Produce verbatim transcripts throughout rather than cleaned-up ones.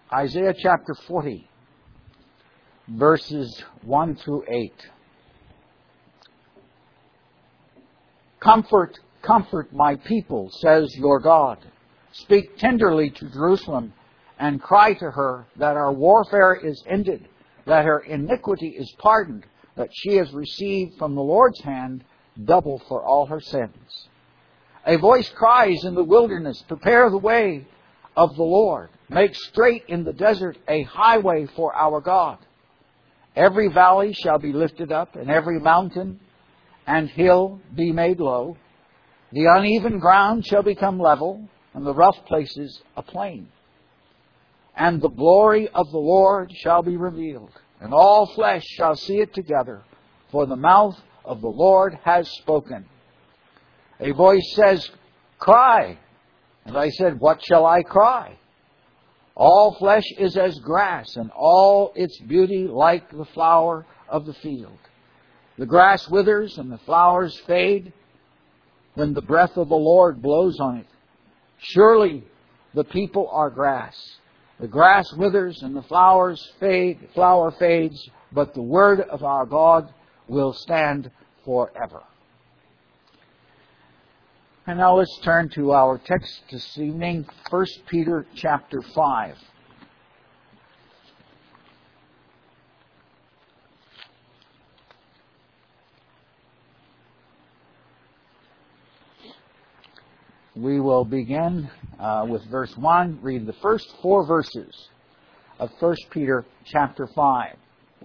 Isaiah chapter forty, verses one through eight. Comfort, comfort my people, says your God. Speak tenderly to Jerusalem and cry to her that our warfare is ended, that her iniquity is pardoned, that she has received from the Lord's hand double for all her sins. A voice cries in the wilderness, prepare the way of the Lord. Make straight in the desert a highway for our God. Every valley shall be lifted up, and every mountain and hill be made low. The uneven ground shall become level, and the rough places a plain. And the glory of the Lord shall be revealed, and all flesh shall see it together, for the mouth of the Lord has spoken. A voice says, cry. And I said, what shall I cry? All flesh is as grass, and all its beauty like the flower of the field. The grass withers and the flowers fade when the breath of the Lord blows on it. Surely the people are grass. The grass withers and the flowers fade, flower fades, but the word of our God will stand forever. And now let's turn to our text this evening, First Peter chapter five. We will begin uh, with verse one, read the first four verses of First Peter chapter five.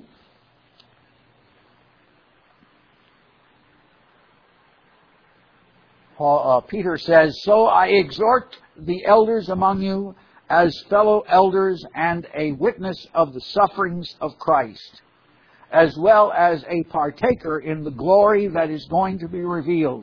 Paul, uh, Peter says, so I exhort the elders among you as fellow elders and a witness of the sufferings of Christ, as well as a partaker in the glory that is going to be revealed.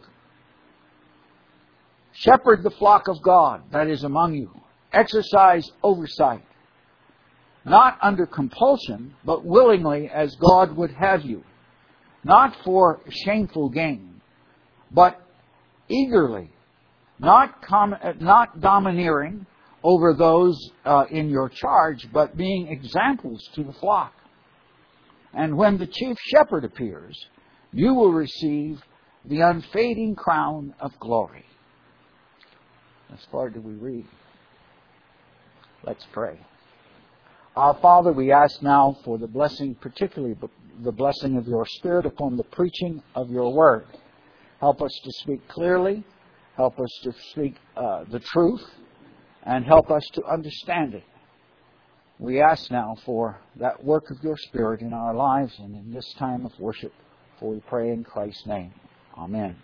Shepherd the flock of God that is among you. Exercise oversight, not under compulsion, but willingly as God would have you, not for shameful gain, but eagerly, not com- not domineering over those uh, in your charge, but being examples to the flock. And when the chief shepherd appears, you will receive the unfading crown of glory. As far do we read? Let's pray. Our Father, we ask now for the blessing, particularly the blessing of your Spirit upon the preaching of your word. Help us to speak clearly, help us to speak uh, the truth, and help us to understand it. We ask now for that work of your Spirit in our lives and in this time of worship, for we pray in Christ's name. Amen.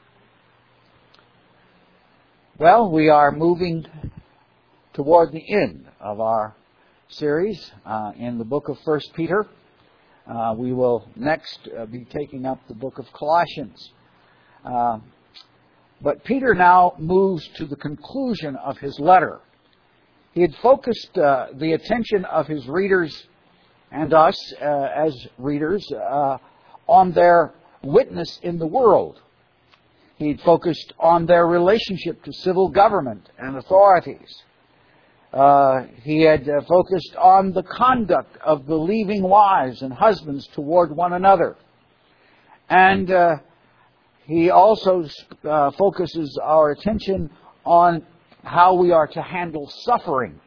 Well, we are moving toward the end of our series uh, in the book of First Peter. Uh, we will next uh, be taking up the book of Colossians. Uh, but Peter now moves to the conclusion of his letter. He had focused uh, the attention of his readers and us uh, as readers uh, on their witness in the world. He had focused on their relationship to civil government and authorities. Uh, he had uh, focused on the conduct of believing wives and husbands toward one another. And uh, he also uh, focuses our attention on how we are to handle suffering.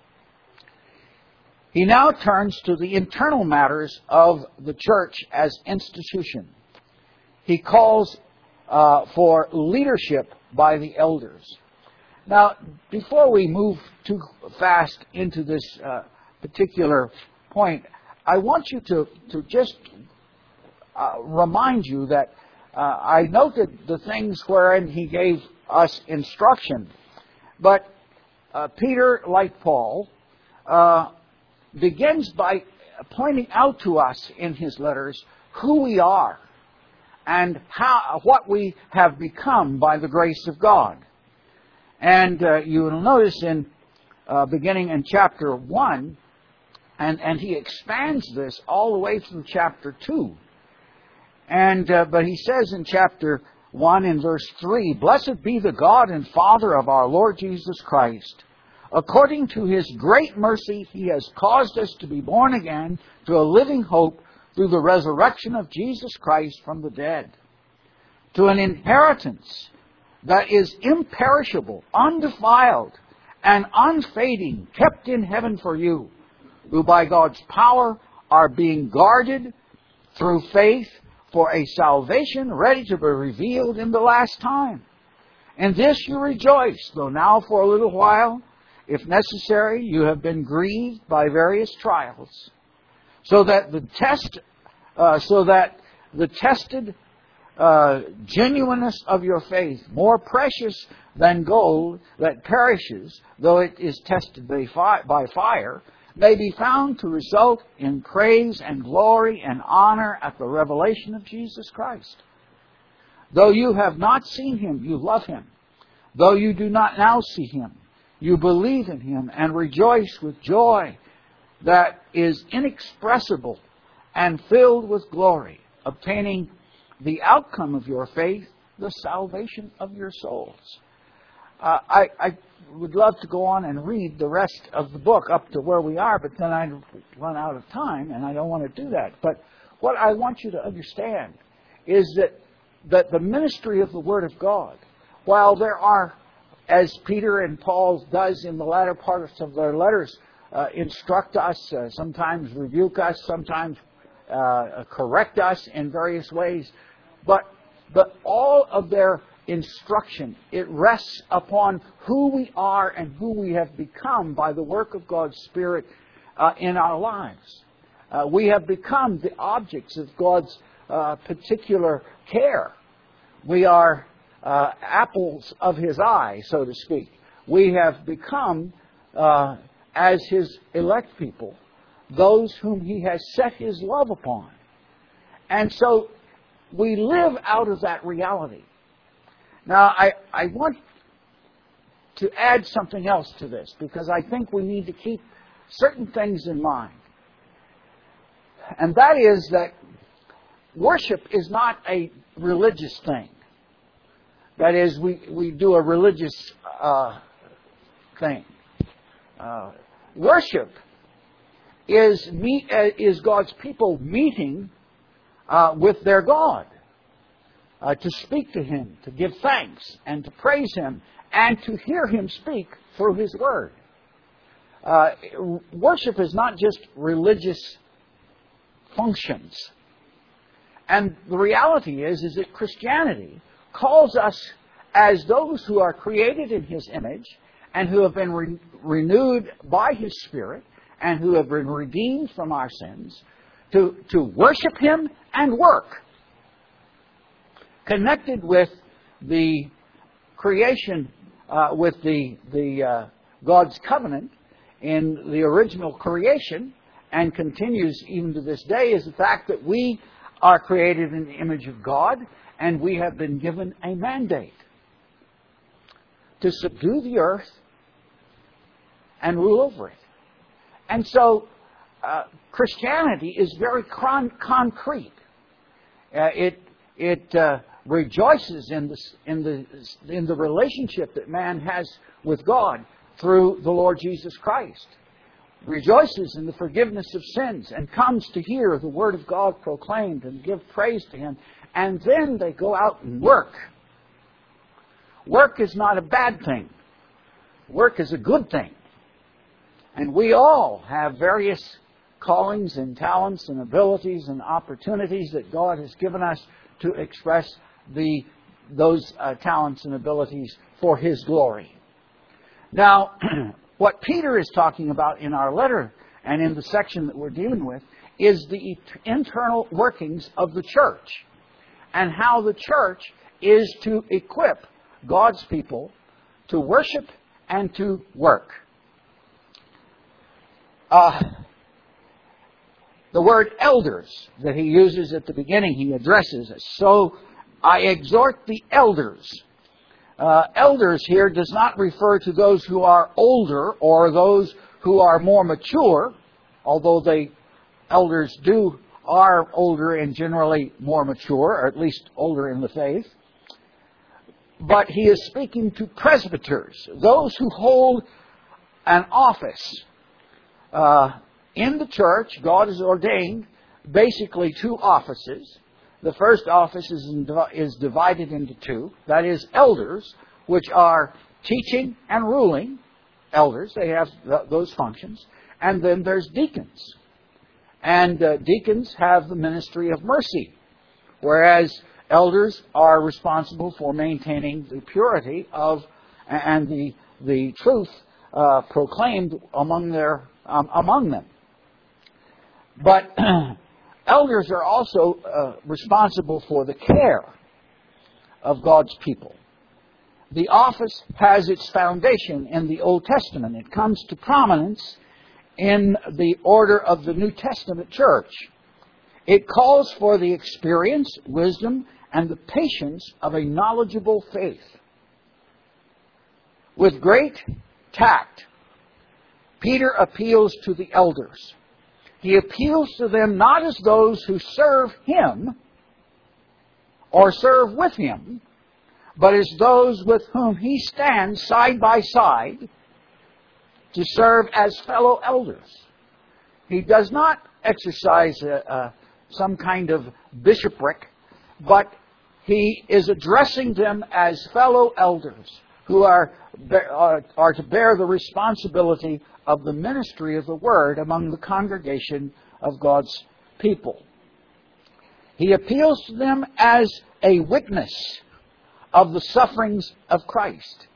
He now turns to the internal matters of the church as institution. He calls uh, for leadership by the elders. Now, before we move too fast into this uh, particular point, I want you to, to just uh, remind you that uh, I noted the things wherein he gave us instruction. But uh, Peter, like Paul, uh, begins by pointing out to us in his letters who we are and how what we have become by the grace of God. And uh, you will notice in uh, beginning in chapter one, and, and he expands this all the way through chapter two. And uh, but he says in chapter one in verse three, "Blessed be the God and Father of our Lord Jesus Christ, According to His great mercy, He has caused us to be born again to a living hope through the resurrection of Jesus Christ from the dead, to an inheritance that is imperishable, undefiled, and unfading, kept in heaven for you, who by God's power are being guarded through faith for a salvation ready to be revealed in the last time. In this you rejoice, though now for a little while, if necessary, you have been grieved by various trials, so that the test, uh, so that the tested uh, genuineness of your faith, more precious than gold that perishes, though it is tested by fi- by fire, may be found to result in praise and glory and honor at the revelation of Jesus Christ. Though you have not seen Him, you love Him. Though you do not now see Him, you believe in Him and rejoice with joy that is inexpressible and filled with glory, obtaining the outcome of your faith, the salvation of your souls. Uh, I, I would love to go on and read the rest of the book up to where we are, but then I'd run out of time, and I don't want to do that. But what I want you to understand is that, that the ministry of the Word of God, while there are, as Peter and Paul does in the latter parts of their letters, uh, instruct us, uh, sometimes rebuke us, sometimes uh, correct us in various ways, but but all of their instruction, it rests upon who we are and who we have become by the work of God's Spirit uh, in our lives. Uh, we have become the objects of God's uh, particular care. We are uh, apples of His eye, so to speak. We have become, uh, as His elect people, those whom He has set His love upon. And so we live out of that reality. Now, I, I want to add something else to this, because I think we need to keep certain things in mind. And that is that worship is not a religious thing. That is, we, we do a religious uh, thing. Uh, worship is, meet, uh, is God's people meeting uh, with their God. Uh, to speak to Him, to give thanks, and to praise Him, and to hear Him speak through His Word. Uh, worship is not just religious functions. And the reality is, is that Christianity calls us, as those who are created in His image, and who have been re- renewed by His Spirit, and who have been redeemed from our sins, to, to worship Him and work. Connected with the creation, uh, with the the uh, God's covenant in the original creation, and continues even to this day, is the fact that we are created in the image of God, and we have been given a mandate to subdue the earth and rule over it. And so uh, Christianity is very con- concrete. Uh, it it uh, rejoices in the, in the in the relationship that man has with God through the Lord Jesus Christ. Rejoices in the forgiveness of sins and comes to hear the Word of God proclaimed and give praise to Him. And then they go out and work. Work is not a bad thing. Work is a good thing. And we all have various callings and talents and abilities and opportunities that God has given us to express the those uh, talents and abilities for His glory. Now, what Peter is talking about in our letter and in the section that we're dealing with is the internal workings of the church, and how the church is to equip God's people to worship and to work. Uh, the word elders that he uses at the beginning, he addresses us. So I exhort the elders. Uh, elders here does not refer to those who are older or those who are more mature, although they elders do are older and generally more mature, or at least older in the faith. But he is speaking to presbyters, those who hold an office. Uh, in the church, God has ordained basically two offices. The first office is, in, is divided into two. That is, elders, which are teaching and ruling elders. They have th- those functions. And then there's deacons. And uh, deacons have the ministry of mercy, whereas elders are responsible for maintaining the purity of and the the truth uh, proclaimed among their um, among them. But elders are also uh, responsible for the care of God's people. The office has its foundation in the Old Testament. It comes to prominence in the order of the New Testament church. It calls for the experience, wisdom, and the patience of a knowledgeable faith. With great tact, Peter appeals to the elders. He appeals to them not as those who serve him or serve with him, but as those with whom he stands side by side to serve as fellow elders. He does not exercise a, a, some kind of bishopric, but he is addressing them as fellow elders who are, are, are to bear the responsibility of the ministry of the Word among the congregation of God's people. He appeals to them as a witness of the sufferings of Christ,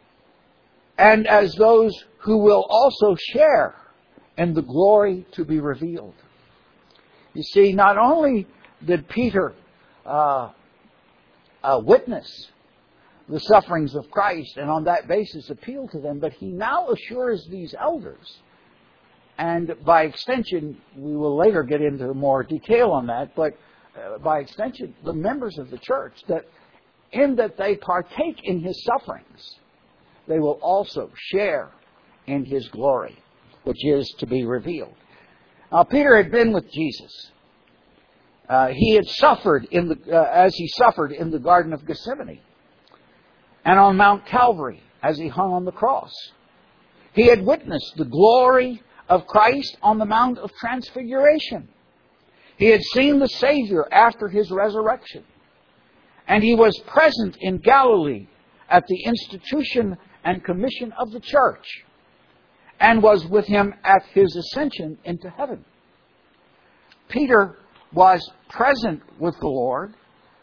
and as those who will also share in the glory to be revealed. You see, not only did Peter uh, uh, witness the sufferings of Christ and on that basis appeal to them, but he now assures these elders, and by extension, we will later get into more detail on that, but uh, by extension, the members of the church, that in that they partake in his sufferings, they will also share in his glory, which is to be revealed. Now, Peter had been with Jesus. Uh, he had suffered in the uh, as he suffered in the Garden of Gethsemane, and on Mount Calvary as he hung on the cross. He had witnessed the glory of Christ on the Mount of Transfiguration. He had seen the Savior after his resurrection. And he was present in Galilee at the institution and commission of the church, and was with him at his ascension into heaven. Peter was present with the Lord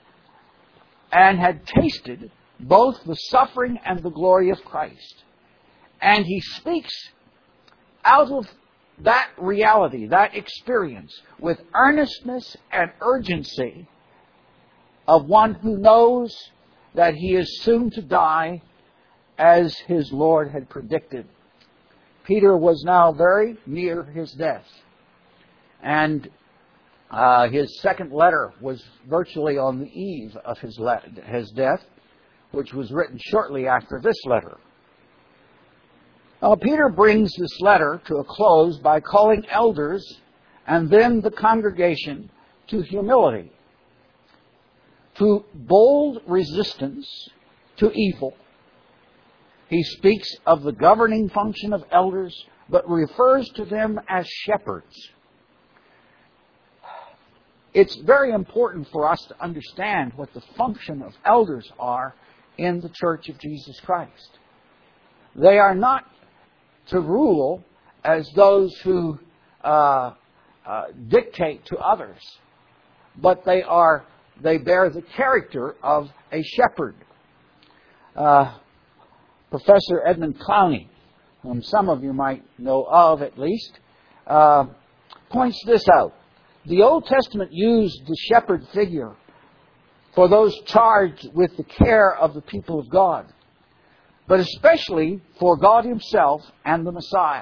and had tasted both the suffering and the glory of Christ. And he speaks out of that reality, that experience, with earnestness and urgency of one who knows that he is soon to die as his Lord had predicted. Peter was now very near his death. And uh, his second letter was virtually on the eve of his, le- his death, which was written shortly after this letter. Now, Peter brings this letter to a close by calling elders and then the congregation to humility, to bold resistance to evil. He speaks of the governing function of elders, but refers to them as shepherds. It's very important for us to understand what the function of elders are in the Church of Jesus Christ. They are not to rule as those who uh, uh, dictate to others, but they are they bear the character of a shepherd. Uh, Professor Edmund Clowney, whom some of you might know of at least, uh, points this out. The Old Testament used the shepherd figure for those charged with the care of the people of God, but especially for God himself and the Messiah.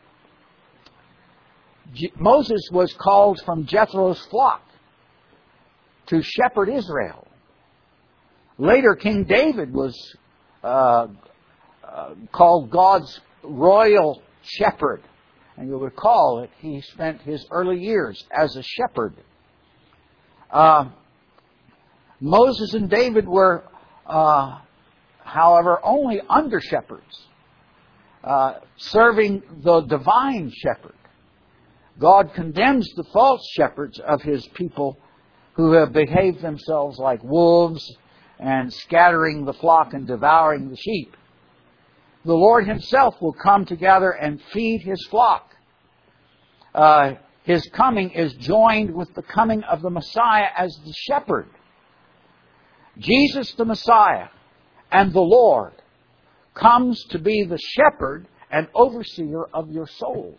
Je- Moses was called from Jethro's flock to shepherd Israel. Later, King David was uh, uh, called God's royal shepherd. And you'll recall that he spent his early years as a shepherd. Uh, Moses and David were, uh, however, only under shepherds. uh, serving the divine shepherd. God condemns the false shepherds of His people who have behaved themselves like wolves and scattering the flock and devouring the sheep. The Lord Himself will come together and feed His flock. Uh, His coming is joined with the coming of the Messiah as the shepherd. Jesus the Messiah and the Lord comes to be the shepherd and overseer of your souls.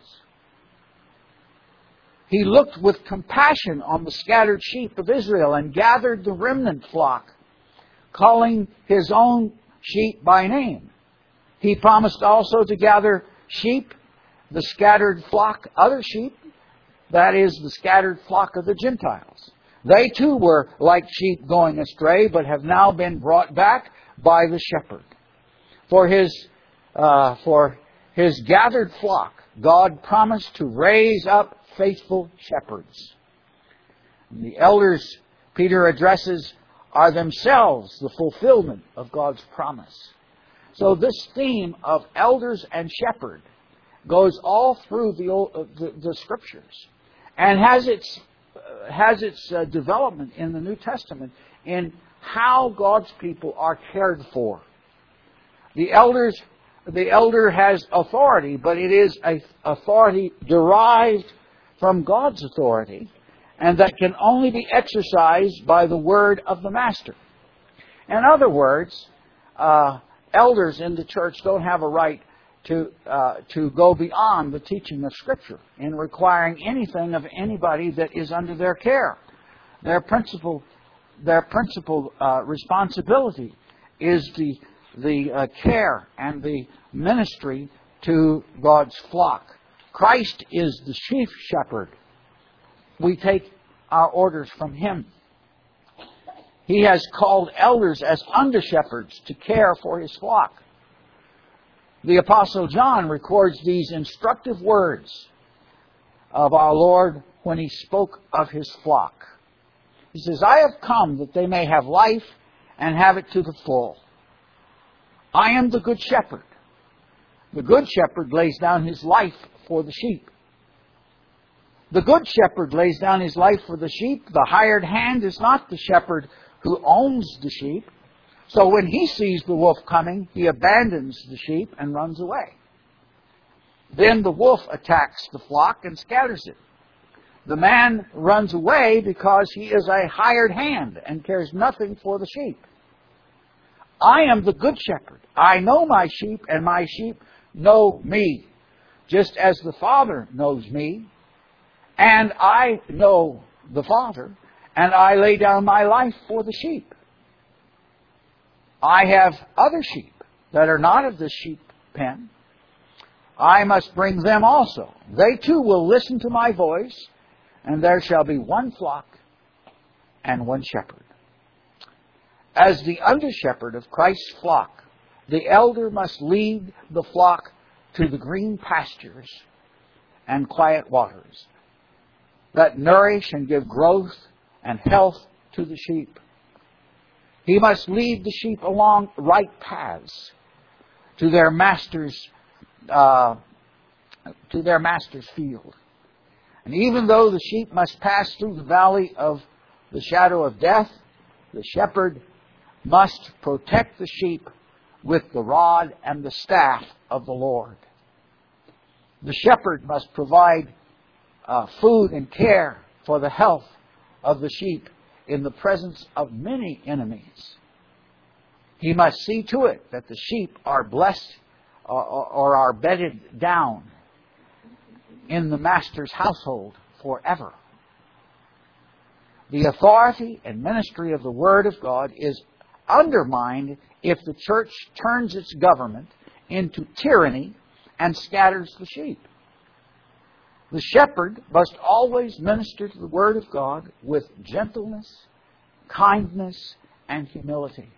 He looked with compassion on the scattered sheep of Israel and gathered the remnant flock, calling His own sheep by name. He promised also to gather sheep, the scattered flock, other sheep, that is, the scattered flock of the Gentiles. They too were like sheep going astray, but have now been brought back by the shepherd. For His, uh, for His gathered flock, God promised to raise up faithful shepherds. And the elders Peter addresses are themselves the fulfillment of God's promise. So this theme of elders and shepherd goes all through the, old, uh, the, the Scriptures and has its, uh, has its uh, development in the New Testament in how God's people are cared for. The elders, the elder has authority, but it is a authority derived from God's authority, and that can only be exercised by the word of the Master. In other words, uh, elders in the church don't have a right to uh, to go beyond the teaching of Scripture in requiring anything of anybody that is under their care. Their principal their principal uh, responsibility is the the uh, care and the ministry to God's flock. Christ is the chief shepherd. We take our orders from Him. He has called elders as under-shepherds to care for His flock. The Apostle John records these instructive words of our Lord when He spoke of His flock. He says, I have come that they may have life and have it to the full. I am the good shepherd. The good shepherd lays down his life for the sheep. The good shepherd lays down his life for the sheep. The hired hand is not the shepherd who owns the sheep. So when he sees the wolf coming, he abandons the sheep and runs away. Then the wolf attacks the flock and scatters it. The man runs away because he is a hired hand and cares nothing for the sheep. I am the good shepherd. I know my sheep, and my sheep know me, just as the Father knows me, and I know the Father, and I lay down my life for the sheep. I have other sheep that are not of this sheep pen. I must bring them also. They too will listen to my voice, and there shall be one flock and one shepherd. As the under-shepherd of Christ's flock, the elder must lead the flock to the green pastures and quiet waters that nourish and give growth and health to the sheep. He must lead the sheep along right paths to their master's uh, to their master's field. And even though the sheep must pass through the valley of the shadow of death, the shepherd must protect the sheep with the rod and the staff of the Lord. The shepherd must provide uh, food and care for the health of the sheep in the presence of many enemies. He must see to it that the sheep are blessed or, or are bedded down in the master's household forever. The authority and ministry of the Word of God is undermined if the church turns its government into tyranny and scatters the sheep. The shepherd must always minister to the Word of God with gentleness, kindness, and humility.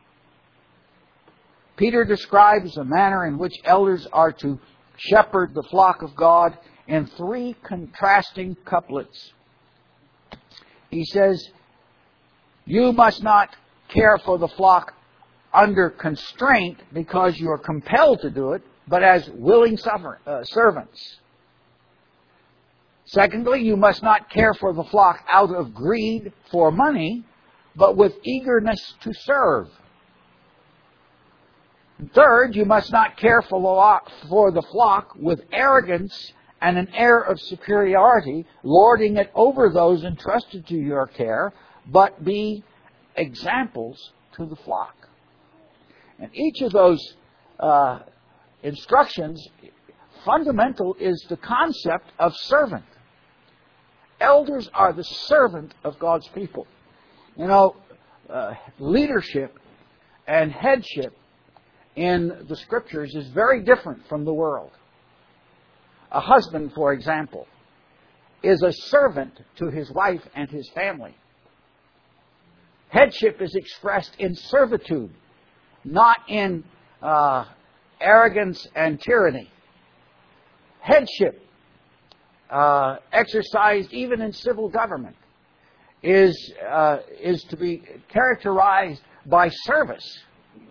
Peter describes the manner in which elders are to shepherd the flock of God in three contrasting couplets. He says, you must not care for the flock under constraint because you are compelled to do it, but as willing suffer, uh, servants. Secondly, you must not care for the flock out of greed for money, but with eagerness to serve. Third, you must not care for the flock with arrogance and an air of superiority, lording it over those entrusted to your care, but be examples to the flock. And each of those uh, instructions, fundamental is the concept of servant. Elders are the servant of God's people. You know, uh, leadership and headship in the Scriptures is very different from the world. A husband, for example, is a servant to his wife and his family. Headship is expressed in servitude, not in uh, arrogance and tyranny. Headship, uh, exercised even in civil government, is uh, is to be characterized by service.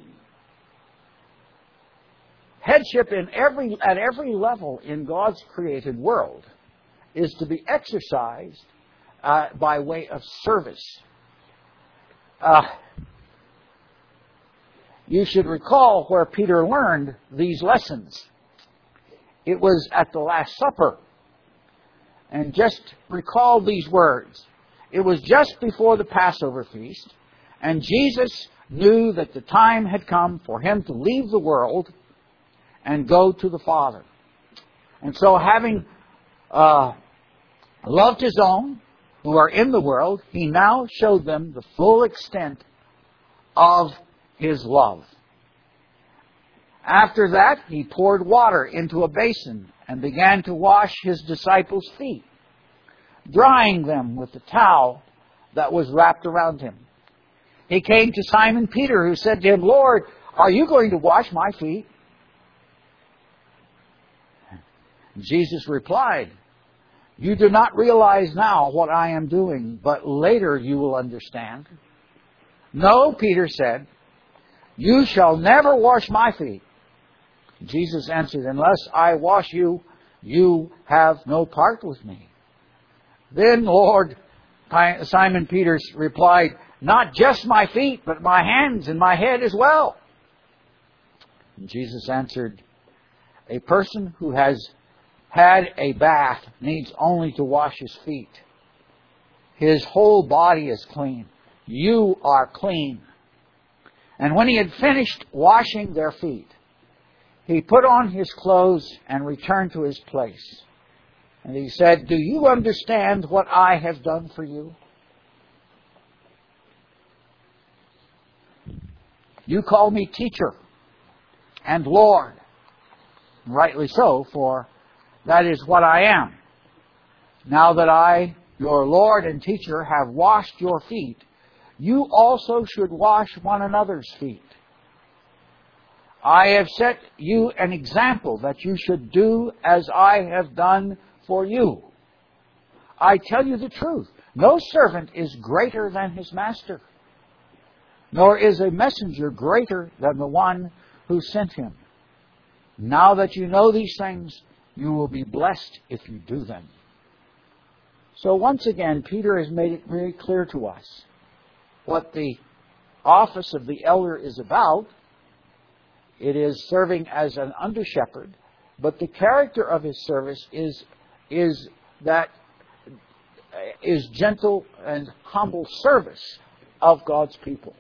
Headship in every at every level in God's created world is to be exercised uh, by way of service. Uh, you should recall where Peter learned these lessons. It was at the Last Supper. And just recall these words. It was just before the Passover feast, and Jesus knew that the time had come for him to leave the world and go to the Father. And so, having uh, loved his own who are in the world, he now showed them the full extent of his love. After that, he poured water into a basin and began to wash his disciples' feet, drying them with the towel that was wrapped around him. He came to Simon Peter, who said to him, "Lord, are you going to wash my feet?" Jesus replied, "You do not realize now what I am doing, but later you will understand." "No," Peter said, "you shall never wash my feet." Jesus answered, "Unless I wash you, you have no part with me." "Then, Lord," Simon Peter replied, "not just my feet, but my hands and my head as well." And Jesus answered, "A person who has had a bath needs only to wash his feet. His whole body is clean. You are clean." And when he had finished washing their feet, he put on his clothes and returned to his place. And he said, "Do you understand what I have done for you? You call me teacher and Lord." Rightly so, for that is what I am. Now that I, your Lord and teacher, have washed your feet, you also should wash one another's feet. I have set you an example that you should do as I have done for you. I tell you the truth, no servant is greater than his master, nor is a messenger greater than the one who sent him. Now that you know these things, you will be blessed if you do them. So once again, Peter has made it very clear to us what the office of the elder is about. It is serving as an under-shepherd, but the character of his service is, is that is gentle and humble service of God's people.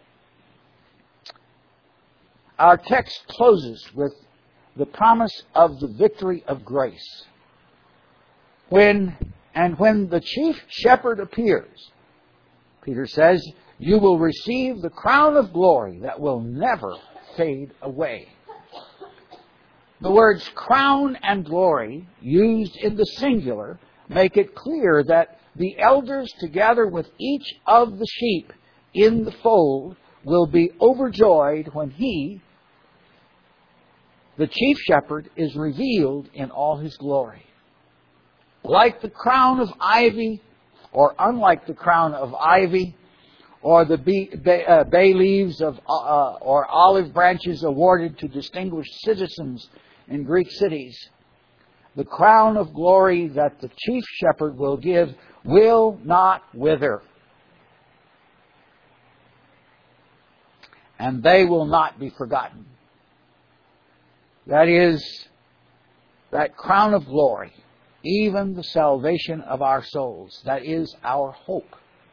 Our text closes with the promise of the victory of grace. When and when the chief shepherd appears, Peter says, you will receive the crown of glory that will never fade away. The words crown and glory, used in the singular, make it clear that the elders, together with each of the sheep in the fold, will be overjoyed when he, the chief shepherd, is revealed in all his glory. Like the crown of ivy, or unlike the crown of ivy, or the bay, bay, uh, bay leaves of uh, or olive branches awarded to distinguished citizens in Greek cities, the crown of glory that the chief shepherd will give will not wither. And they will not be forgotten. That is, that crown of glory, even the salvation of our souls. That is our hope.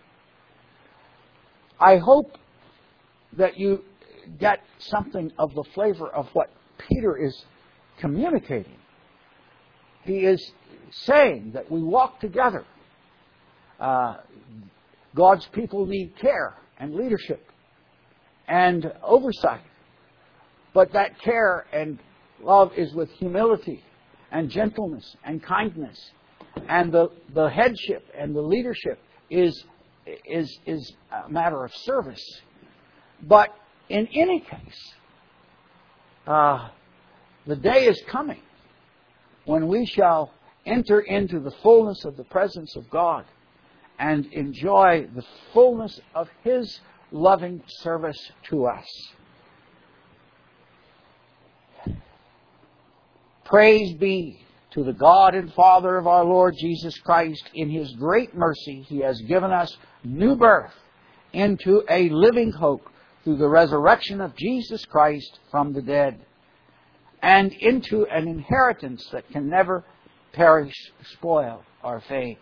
I hope that you get something of the flavor of what Peter is communicating. He is saying that we walk together. Uh, God's people need care and leadership and oversight. But that care and love is with humility and gentleness and kindness. And the, the headship and the leadership is, is, is a matter of service. But in any case, uh, the day is coming when we shall enter into the fullness of the presence of God and enjoy the fullness of His loving service to us. Praise be to the God and Father of our Lord Jesus Christ. In His great mercy, He has given us new birth into a living hope through the resurrection of Jesus Christ from the dead, and into an inheritance that can never perish, spoil, or fade,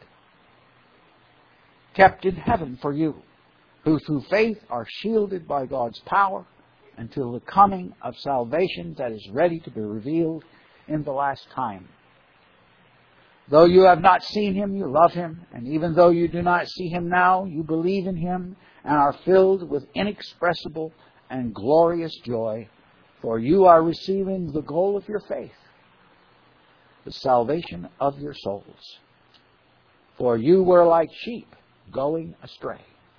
kept in heaven for you, who through faith are shielded by God's power until the coming of salvation that is ready to be revealed in the last time. Though you have not seen Him, you love Him, and even though you do not see Him now, you believe in Him and are filled with inexpressible and glorious joy, for you are receiving the goal of your faith, the salvation of your souls. For you were like sheep going astray,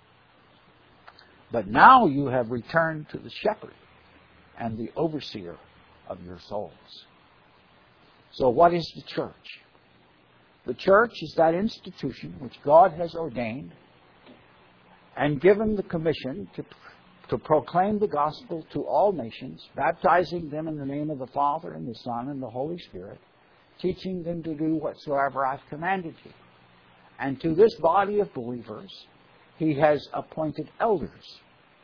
but now you have returned to the shepherd and the overseer of your souls. So what is the church? The church is that institution which God has ordained and given the commission to, to proclaim the gospel to all nations, baptizing them in the name of the Father and the Son and the Holy Spirit, teaching them to do whatsoever I've commanded you. And to this body of believers, He has appointed elders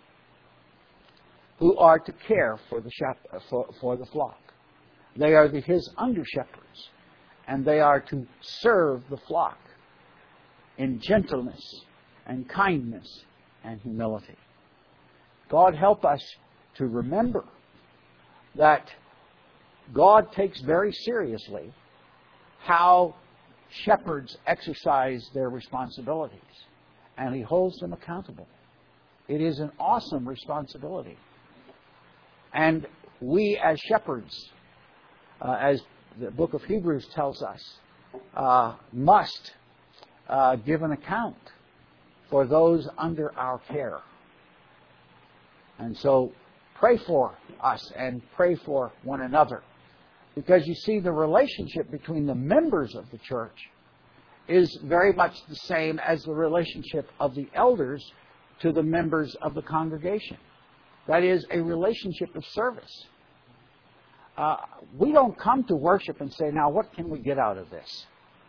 who are to care for the shep- for, for the flock. They are the, His under-shepherds, and they are to serve the flock in gentleness and kindness and humility. God help us to remember that God takes very seriously how shepherds exercise their responsibilities, and He holds them accountable. It is an awesome responsibility. And we as shepherds, uh, as the book of Hebrews tells us, uh, must uh, give an account for those under our care. And so pray for us and pray for one another. Because you see, the relationship between the members of the church is very much the same as the relationship of the elders to the members of the congregation. That is a relationship of service. Uh, we don't come to worship and say, now what can we get out of this?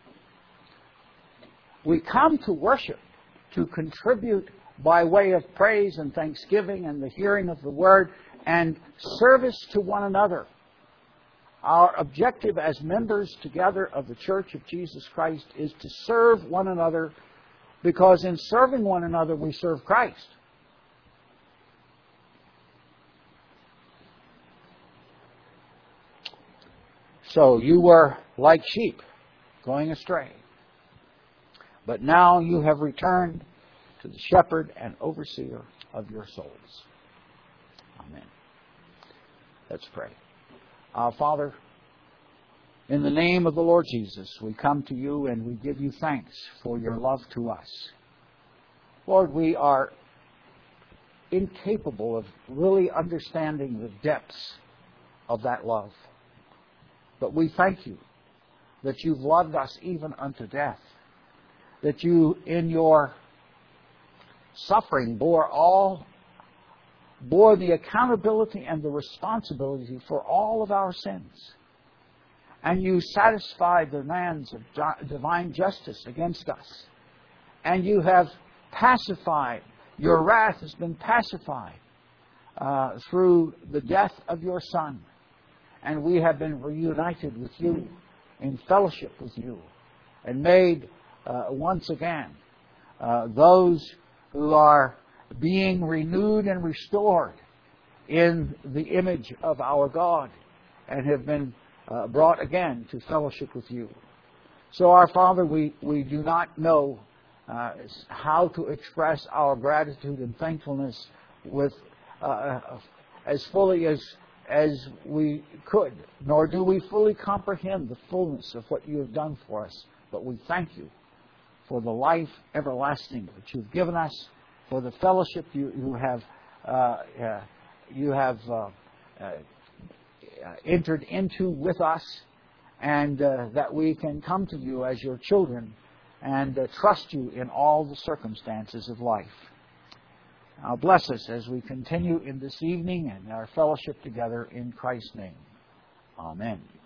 We come to worship to contribute by way of praise and thanksgiving and the hearing of the Word and service to one another. Our objective as members together of the Church of Jesus Christ is to serve one another, because in serving one another we serve Christ. So you were like sheep going astray, but now you have returned to the shepherd and overseer of your souls. Amen. Let's pray. Our Father, in the name of the Lord Jesus, we come to you and we give you thanks for your love to us. Lord, we are incapable of really understanding the depths of that love. But we thank you that you've loved us even unto death, that you, in your suffering, bore all, bore the accountability and the responsibility for all of our sins. and you satisfy the demands of divine justice against us. And you have pacified, your wrath has been pacified uh, through the death of your Son. And we have been reunited with you, in fellowship with you, and made uh, once again uh, those who are being renewed and restored in the image of our God, and have been uh, brought again to fellowship with you. So, our Father, we, we do not know uh, how to express our gratitude and thankfulness with uh, as fully as as we could, nor do we fully comprehend the fullness of what you have done for us. But we thank you for the life everlasting that you've given us, for the fellowship you, you have uh, uh, you have uh, uh, entered into with us, and uh, that we can come to you as your children and uh, trust you in all the circumstances of life. Now bless us as we continue in this evening and our fellowship together in Christ's name. Amen.